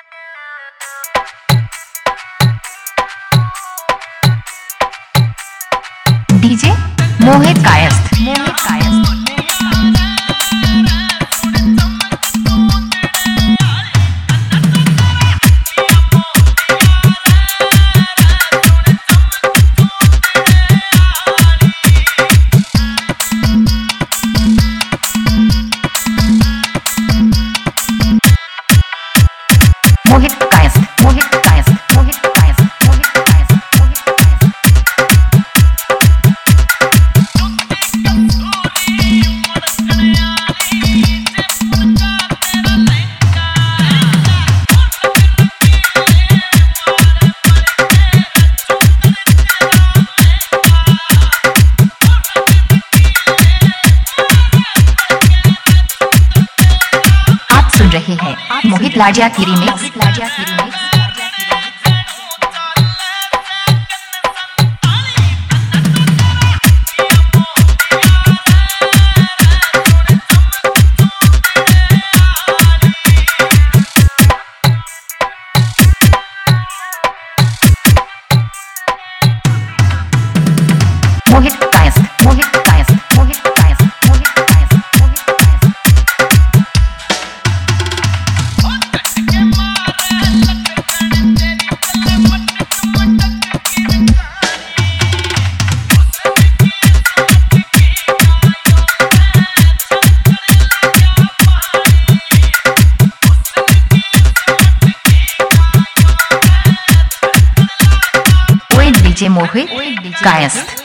DJ Mohit Kayastha. Mohit Kayastha. Mohit Kayastha. Mohit Kayastha. Mohit Kayastha. Mohit Kayastha. आप सुन रहे हैं मोहित लाजिया की रिमिक्स। लाजिया की रिमिक्स। मोहित कायस्थ। मोहित कायस्थ। मोहित कायस्थ। मोहित कायस्थ। मोहित कायस्थ। ओए डीजे मोहित कायस्थ।